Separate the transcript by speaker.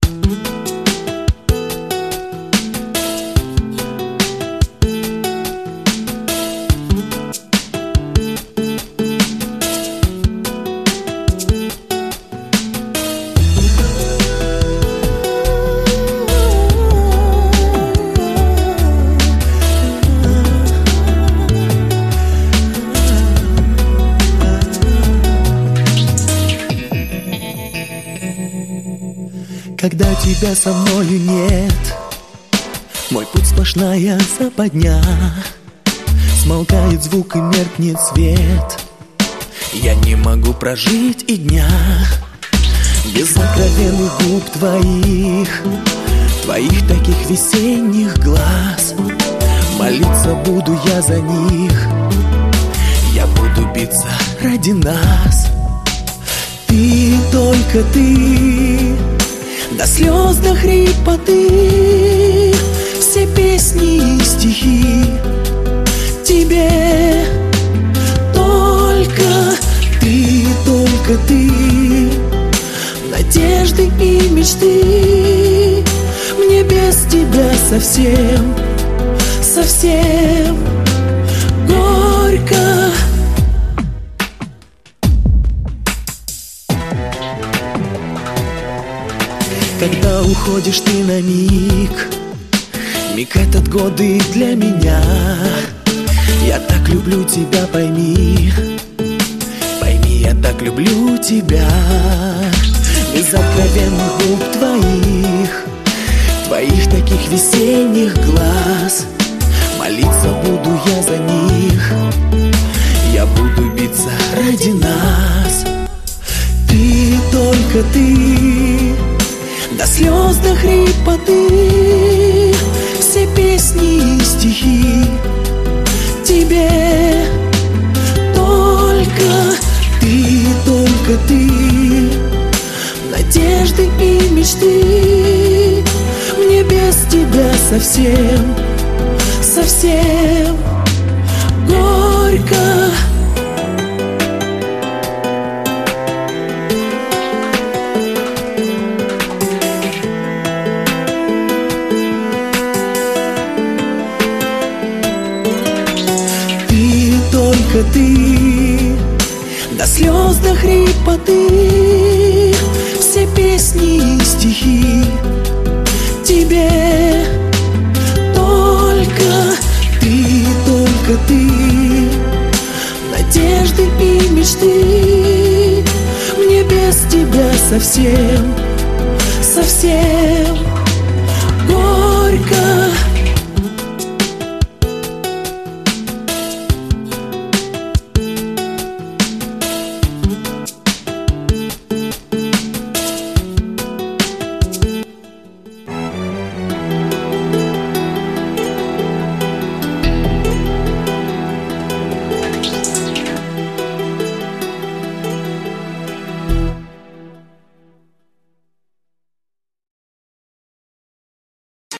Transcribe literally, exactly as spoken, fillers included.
Speaker 1: Когда тебя со мною нет, мой путь сплошная западня. Смолкает звук и меркнет свет, я не могу прожить и дня без сокровенных губ твоих, твоих таких весенних глаз. Молиться буду я за них, я буду биться ради нас. Ты, только ты, до слез, до хрипоты, все песни и стихи тебе. Только ты, только ты, надежды и мечты. Мне без тебя совсем, совсем горько. Когда уходишь ты на миг, миг этот годы для меня. Я так люблю тебя, пойми, пойми, я так люблю тебя. Без откровенных губ твоих, твоих таких весенних глаз. Молиться буду я за них, я буду биться ради нас. Ты, только ты, до слез, до хрипоты, все песни и стихи тебе. Только ты, только ты, надежды и мечты. Мне без тебя совсем, совсем горько. Только ты, до слез, до хрипоты, все песни и стихи тебе. Только ты, только ты, надежды и мечты. Мне без тебя совсем,